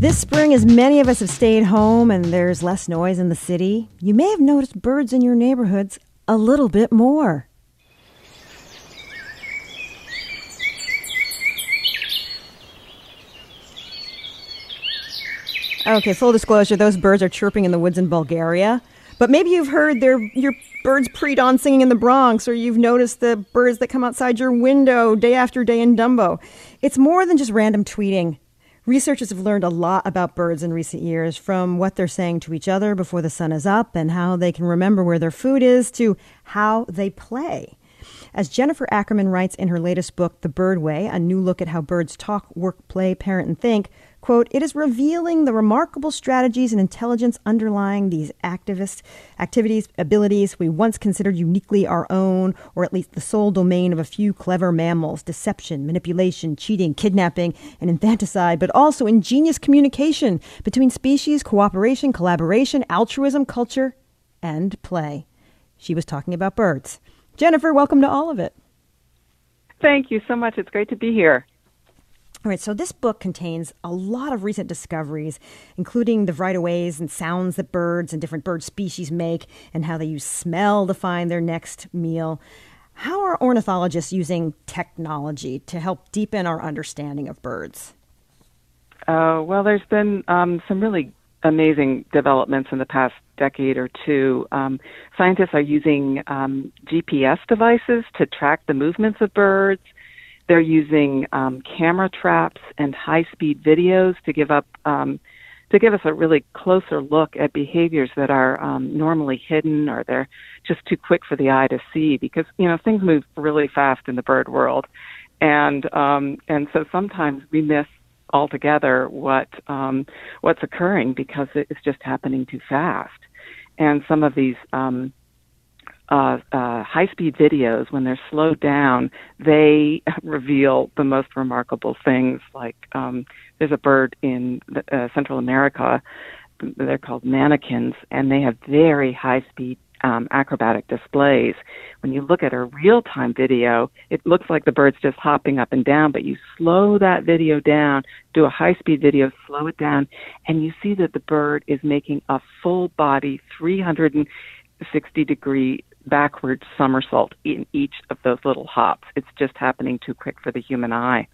This spring, as many of us have stayed home and there's less noise in the city, you may have noticed birds in your neighborhoods a little bit more. Okay, full disclosure, those birds are chirping in the woods in Bulgaria. But maybe you've heard your birds pre-dawn singing in the Bronx, or you've noticed the birds that come outside your window day after day in Dumbo. It's more than just random tweeting. Researchers have learned a lot about birds in recent years, from what they're saying to each other before the sun is up and how they can remember where their food is to how they play. As Jennifer Ackerman writes in her latest book, The Bird Way, a new look at how birds talk, work, play, parent, and think, quote, it is revealing the remarkable strategies and intelligence underlying these activities, abilities we once considered uniquely our own, or at least the sole domain of a few clever mammals: deception, manipulation, cheating, kidnapping, and infanticide, but also ingenious communication between species, cooperation, collaboration, altruism, culture, and play. She was talking about birds. Jennifer, welcome to all of it. Thank you so much. It's great to be here. All right, so this book contains a lot of recent discoveries, including the variety of ways and sounds that birds and different bird species make and how they use smell to find their next meal. How are ornithologists using technology to help deepen our understanding of birds? Well, there's been some really amazing developments in the past decade or two. Scientists are using GPS devices to track the movements of birds. They're using camera traps and high-speed videos to give us a really closer look at behaviors that are normally hidden, or they're just too quick for the eye to see, because things move really fast in the bird world, and so sometimes we miss altogether what's occurring because it's just happening too fast. And some of these high-speed videos, when they're slowed down, they reveal the most remarkable things. Like there's a bird in Central America, they're called manakins, and they have very high-speed acrobatic displays. When you look at a real-time video, it looks like the bird's just hopping up and down, but you slow that video down, do a high-speed video, slow it down, and you see that the bird is making a full-body 360-degree backward somersault in each of those little hops. It's just happening too quick for the human eye.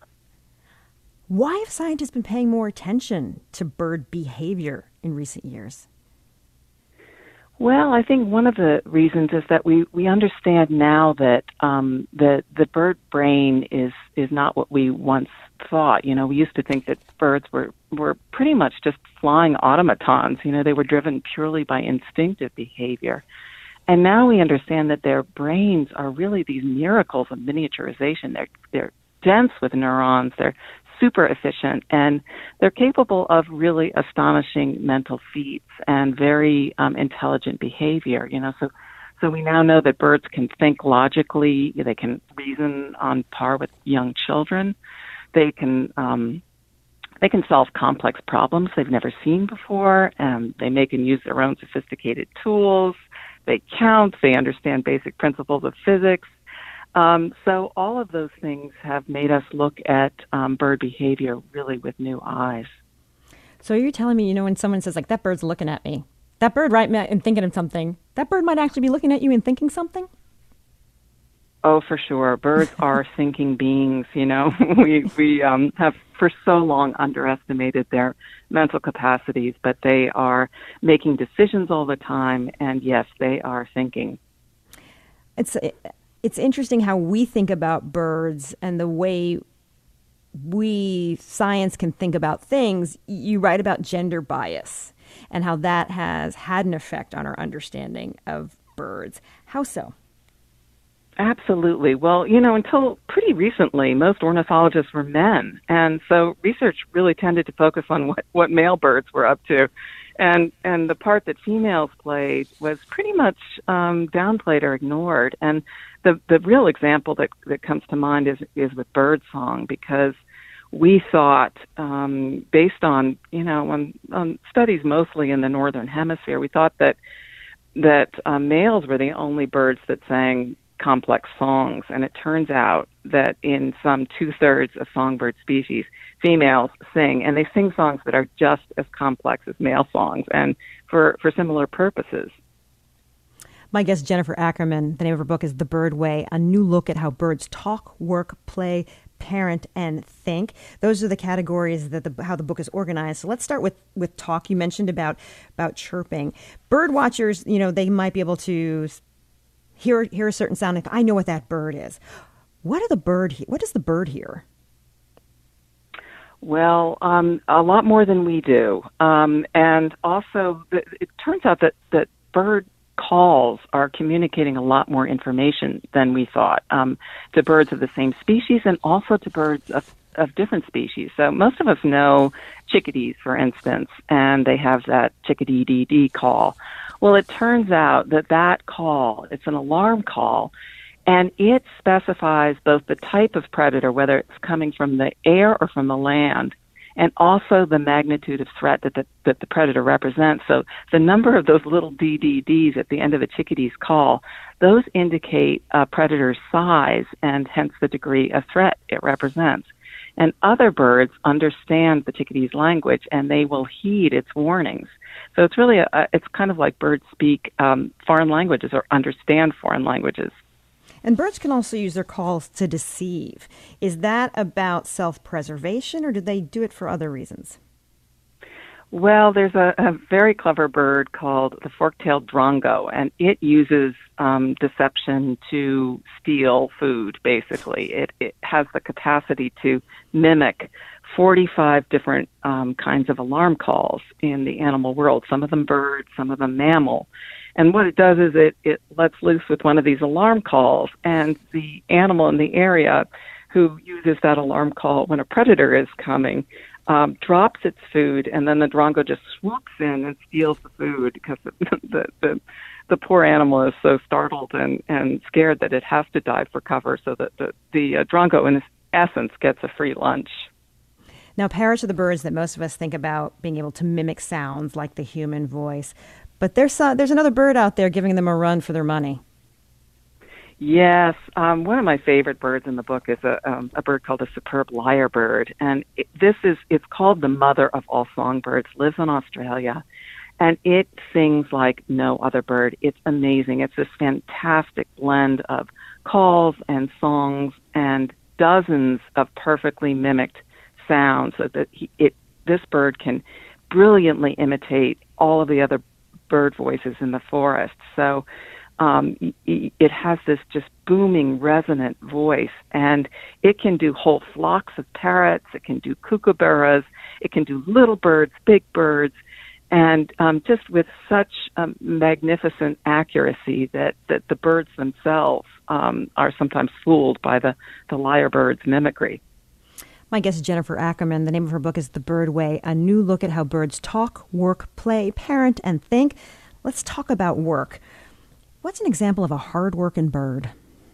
Why have scientists been paying more attention to bird behavior in recent years? Well, I think one of the reasons is that we understand now that the bird brain is not what we once thought. We used to think that birds were pretty much just flying automatons. They were driven purely by instinctive behavior. And now we understand that their brains are really these miracles of miniaturization. They're dense with neurons. They're super efficient, and they're capable of really astonishing mental feats and very intelligent behavior. So we now know that birds can think logically. They can reason on par with young children. They can solve complex problems they've never seen before. They make and use their own sophisticated tools. They count. They understand basic principles of physics. So all of those things have made us look at bird behavior really with new eyes. So you're telling me, when someone says, like, that bird's looking at me, that bird, right, and thinking of something, that bird might actually be looking at you and thinking something? Oh, for sure. Birds are thinking beings. We have for so long underestimated their mental capacities, but they are making decisions all the time, and yes, they are thinking. It's interesting how we think about birds and the way science can think about things. You write about gender bias and how that has had an effect on our understanding of birds. How so? Absolutely. Well, until pretty recently, most ornithologists were men. And so research really tended to focus on what male birds were up to. And the part that females played was pretty much downplayed or ignored. And the real example that comes to mind is with birdsong, because we thought, based on on studies mostly in the northern hemisphere, we thought that males were the only birds that sang complex songs. And it turns out that in some 2/3 of songbird species, females sing, and they sing songs that are just as complex as male songs, and for similar purposes. My guest, Jennifer Ackerman, the name of her book is The Bird Way, a new look at how birds talk, work, play, parent, and think. Those are the categories that how the book is organized. So let's start with talk. You mentioned about chirping. Bird watchers, they might be able to hear a certain sound. I know what that bird is. What does the bird hear? Well, a lot more than we do. And also, it turns out that bird calls are communicating a lot more information than we thought, to birds of the same species and also to birds of different species. So most of us know chickadees, for instance, and they have that chickadee-dee-dee call. Well, it turns out that call, it's an alarm call, and it specifies both the type of predator, whether it's coming from the air or from the land, and also the magnitude of threat that the predator represents. So the number of those little DDDs at the end of a chickadee's call, those indicate a predator's size and hence the degree of threat it represents. And other birds understand the chickadee's language, and they will heed its warnings. So it's really it's kind of like birds speak foreign languages or understand foreign languages. And birds can also use their calls to deceive. Is that about self-preservation, or do they do it for other reasons? Well, there's a very clever bird called the fork-tailed drongo, and it uses deception to steal food, basically. It has the capacity to mimic 45 different kinds of alarm calls in the animal world, some of them bird, some of them mammal. And what it does is it lets loose with one of these alarm calls, and the animal in the area who uses that alarm call when a predator is coming drops its food, and then the drongo just swoops in and steals the food because the poor animal is so startled and scared that it has to dive for cover, so that the drongo, in essence, gets a free lunch. Now, parrots are the birds that most of us think about being able to mimic sounds like the human voice. But there's another bird out there giving them a run for their money. Yes. One of my favorite birds in the book is a bird called a superb lyrebird. And it's called the mother of all songbirds, lives in Australia. And it sings like no other bird. It's amazing. It's this fantastic blend of calls and songs and dozens of perfectly mimicked sounds so that this bird can brilliantly imitate all of the other bird voices in the forest. So it has this just booming, resonant voice, and it can do whole flocks of parrots, it can do kookaburras, it can do little birds, big birds, and just with such magnificent accuracy that the birds themselves are sometimes fooled by the lyrebird's mimicry. My guest is Jennifer Ackerman. The name of her book is The Bird Way, a new look at how birds talk, work, play, parent, and think. Let's talk about work. What's an example of a hard-working bird?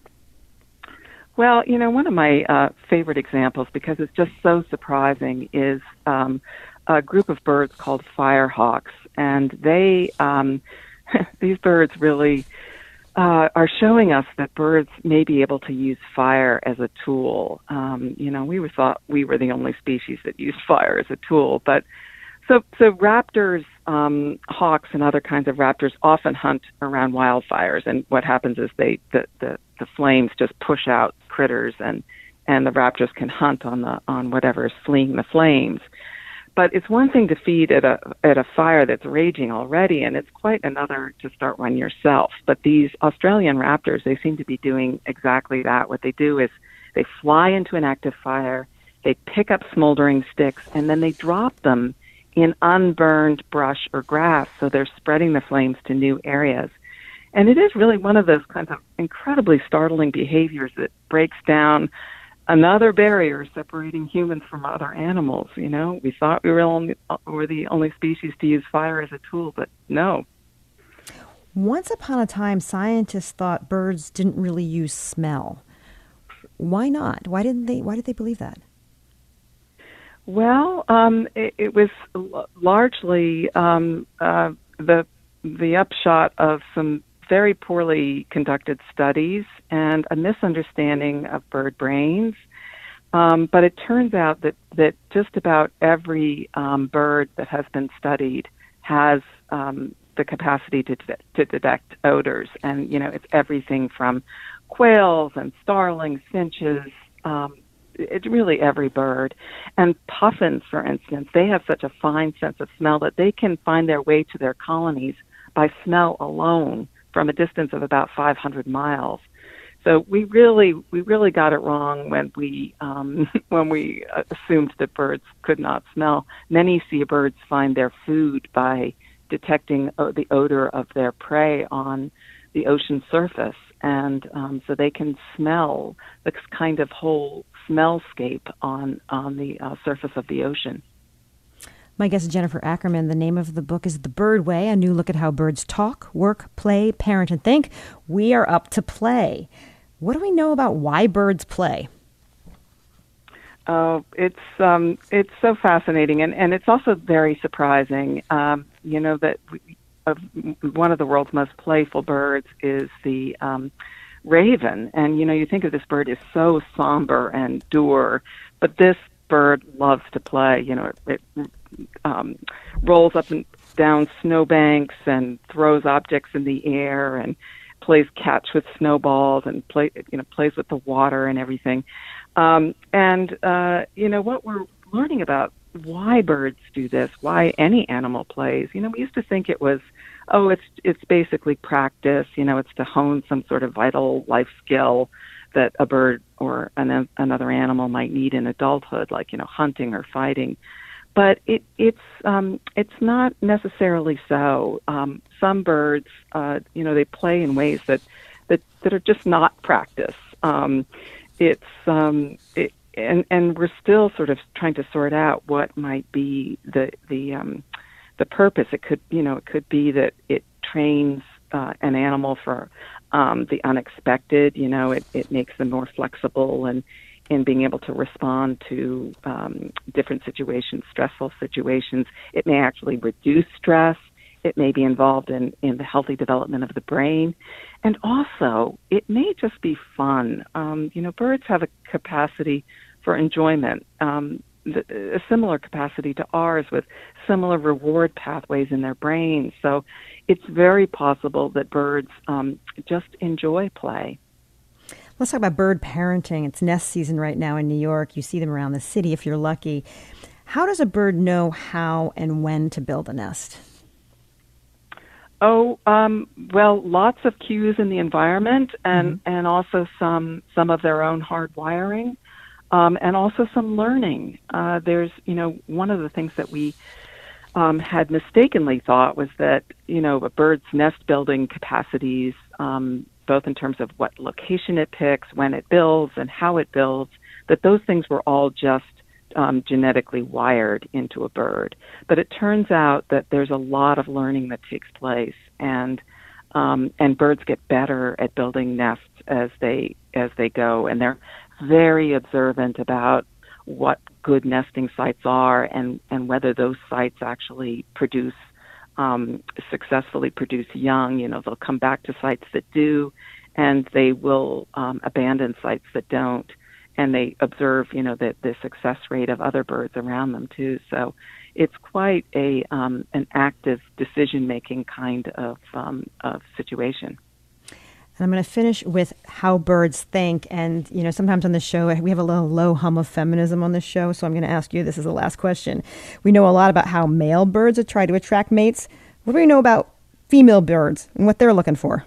Well, one of my favorite examples, because it's just so surprising, is a group of birds called firehawks. And they, these birds really are showing us that birds may be able to use fire as a tool. We thought we were the only species that used fire as a tool, but so raptors, hawks, and other kinds of raptors often hunt around wildfires, and what happens is the flames just push out critters, and the raptors can hunt on whatever is fleeing the flames. But it's one thing to feed at a fire that's raging already, and it's quite another to start one yourself. But these Australian raptors, they seem to be doing exactly that. What they do is they fly into an active fire, they pick up smoldering sticks, and then they drop them in unburned brush or grass, so they're spreading the flames to new areas. And it is really one of those kinds of incredibly startling behaviors that breaks down another barrier separating humans from other animals. We thought we were the only species to use fire as a tool, but no. Once upon a time, scientists thought birds didn't really use smell. Why not? Why did they believe that? Well, it was largely the upshot of some very poorly conducted studies and a misunderstanding of bird brains. But it turns out that just about every bird that has been studied has the capacity to detect odors. And, it's everything from quails and starlings, finches, it's really every bird. And puffins, for instance, they have such a fine sense of smell that they can find their way to their colonies by smell alone from a distance of about 500 miles. So we really got it wrong when we assumed that birds could not smell. Many seabirds find their food by detecting the odor of their prey on the ocean surface, and so they can smell the kind of whole smellscape on the surface of the ocean. My guest is Jennifer Ackerman. The name of the book is The Bird Way, a new look at how birds talk, work, play, parent, and think. We are up to play. What do we know about why birds play? Oh, it's so fascinating, and it's also very surprising. That one of the world's most playful birds is the raven, and you think of this bird as so somber and dour, but this bird loves to play. It rolls up and down snowbanks and throws objects in the air and plays catch with snowballs and plays with the water and everything. What we're learning about why birds do this, why any animal plays. We used to think it was, it's basically practice. It's to hone some sort of vital life skill that a bird or another animal might need in adulthood, like hunting or fighting. But it's not necessarily so. Some birds, they play in ways that are just not practice. And we're still sort of trying to sort out what might be the purpose. It could be that it trains an animal for the unexpected. It makes them more flexible and in being able to respond to different situations, stressful situations. It may actually reduce stress. It may be involved in the healthy development of the brain. And also, it may just be fun. Birds have a capacity for enjoyment, a similar capacity to ours with similar reward pathways in their brains. So it's very possible that birds just enjoy play. Let's talk about bird parenting. It's nest season right now in New York. You see them around the city if you're lucky. How does a bird know how and when to build a nest? Well, lots of cues in the environment and also some of their own hardwiring, and also some learning. There's, one of the things that we had mistakenly thought was that, a bird's nest building capacities, both in terms of what location it picks, when it builds, and how it builds, that those things were all just genetically wired into a bird. But it turns out that there's a lot of learning that takes place, and birds get better at building nests as they go, and they're very observant about what good nesting sites are and whether those sites actually successfully produce young. They'll come back to sites that do, and they will abandon sites that don't. And they observe, the success rate of other birds around them too. So it's quite an active decision-making kind of situation. And I'm going to finish with how birds think. And, sometimes on the show, we have a little low hum of feminism on the show. So I'm going to ask you, this is the last question. We know a lot about how male birds try to attract mates. What do we know about female birds and what they're looking for?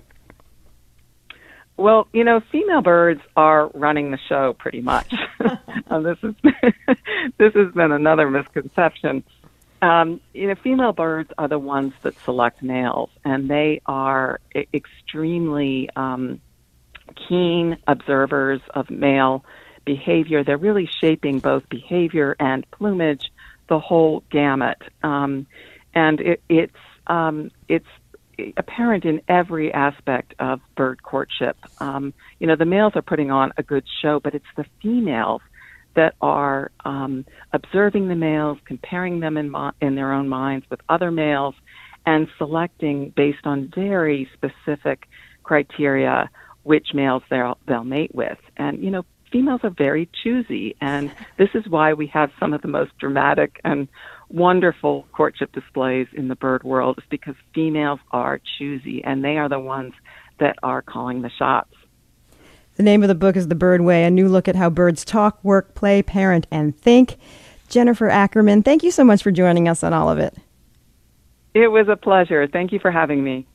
Well, female birds are running the show pretty much. This has been another misconception. Female birds are the ones that select males, and they are extremely keen observers of male behavior. They're really shaping both behavior and plumage, the whole gamut. And it's apparent in every aspect of bird courtship. The males are putting on a good show, but it's the females that are observing the males, comparing them in their own minds with other males, and selecting based on very specific criteria which males they'll mate with. And, females are very choosy, and this is why we have some of the most dramatic and wonderful courtship displays in the bird world, is because females are choosy, and they are the ones that are calling the shots. The name of the book is The Bird Way, a new look at how birds talk, work, play, parent, and think. Jennifer Ackerman, thank you so much for joining us on all of it. It was a pleasure. Thank you for having me.